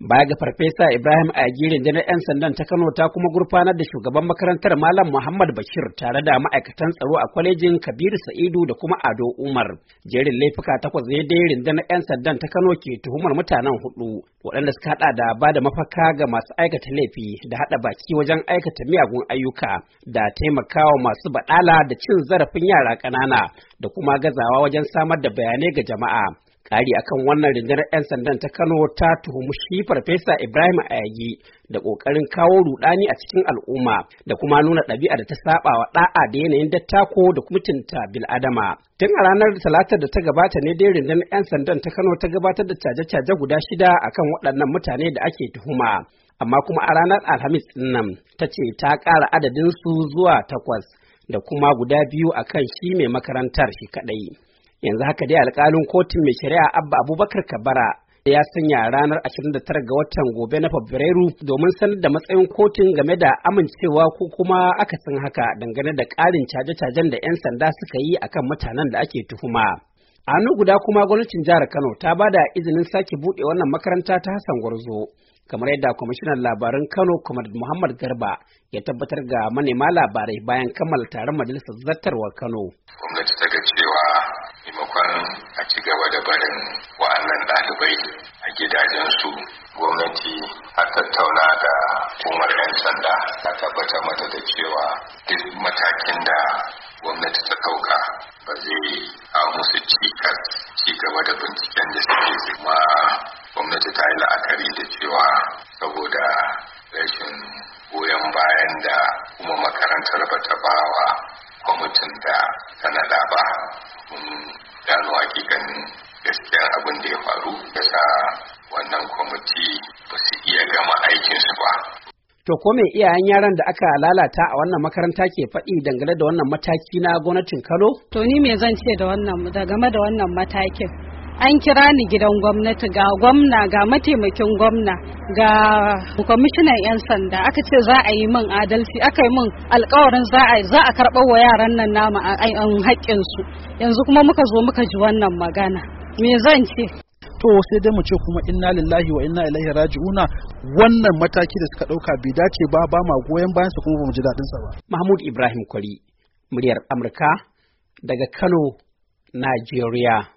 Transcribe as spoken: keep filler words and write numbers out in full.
Baya ga Farfesa Ibrahim Ayagi, rundunar 'yan sandan ta Kano ta kuma gurfanar da shugaban makarantar Malam Muhammad Bashir tare da ma'aikatan tsaro a kwalejin Kabiru Sa'idu da kuma Ado Umar. Jerin laifuka takwas ne dai rundunar 'yan sandan ta Kano ke tuhumar mutanen hudu, waɗanda suka hada da ba da mafaka ga masu aikata laifi, da hada baki wajen aikata miyagun ayyuka, da taimakawa masu baɗala da cin zarafin yara ƙanana, da kuma gazawa wajen samar da bayanai ga jama'a. Ƙari akan wannan, rundunar 'yan sandan ta Kano ta tuhumi shi Farfesa Ibrahim Ayagi da ƙoƙarin kawo rudani a cikin al'umma da kuma nuna ɗabi'a da ta saba wa ɗa'a da yanayin dattako da mutunta bil'adama. Tun a ranar Talatar da ta gabata ne dai rundunar 'yan sandan ta Kano ta gabatar da caje-caje guda shida akan waɗannan mutane da ake tuhuma. Amma kuma a ranar Alhamis ɗin nan ta ce ta ƙara adadin su zuwa takwas, da kuma guda biyu akan shi mai makarantar shi kaɗai. Yanzu haka dai alƙalin kotun mai shari'a Abba Abubakar Kabara ya sanya ranar ashirin da tara ga watan gobe na Fabrairu domin sanar da matsayin kotun game da amincewa ko kuma akasin haka dangane da ƙarin caje-cajen da 'yan sanda suka yi akan mutanen da ake tuhuma. A hannu guda kuma gwamnatin jihar Kano ta ba da izinin sake buɗe wannan makaranta ta Hassan Gwarzo, kamar yadda kwamishinan labaran Kano Comrade Muhammad Garba ya tabbatar ga manema labarai bayan kammala taron majalisar zartarwar Kano. Gwamnati ta ga cewa maimakon a ci gaba da barin wa'annan ɗalibai a gidajensu, gwamnati a tattauna da hukumar 'yan sanda ta tabbatar mata da cewa duk matakin da gwamnati ta ɗauka ba zai kawo musu cikas ci gaba da binciken da suke. Kuma gwamnati ta yi la'akari da cewa saboda rashin goyon bayan da kuma makarantar ba ta ba wa kwamitin da ta naɗa ba, mun gano hakikanin gaskiyar abin da ya faru, ya sa wannan kwamiti ba su iya gama aikinsu ba. To ko me iyayen yaran da aka lalata a wannan makaranta ke faɗi dangane da wannan mataki na gwamnatin Kano? To ni me zan ce da wannan da game da wannan matakin? An kira ni gidan gwamnati, ga gwamna, ga mataimakin gwamna, ga kwamishinan 'yan sanda, aka ce za a yi min adalci, aka yi min alkawarin za a za a karɓar wa yaran nan nama an haƙƙinsu. Yanzu kuma muka zo muka ji wannan magana. Me zan ce? To sai dai mu ce kuma inna lillahi wa inna ilaihi raji'una, wannan mataki da suka ɗauka bai dace ba, ba ma goyon bayan su kuma ba mu ji daɗin sa ba. Mahmud Ibrahim Kwari, muryar Amurka daga Kano, Najeriya.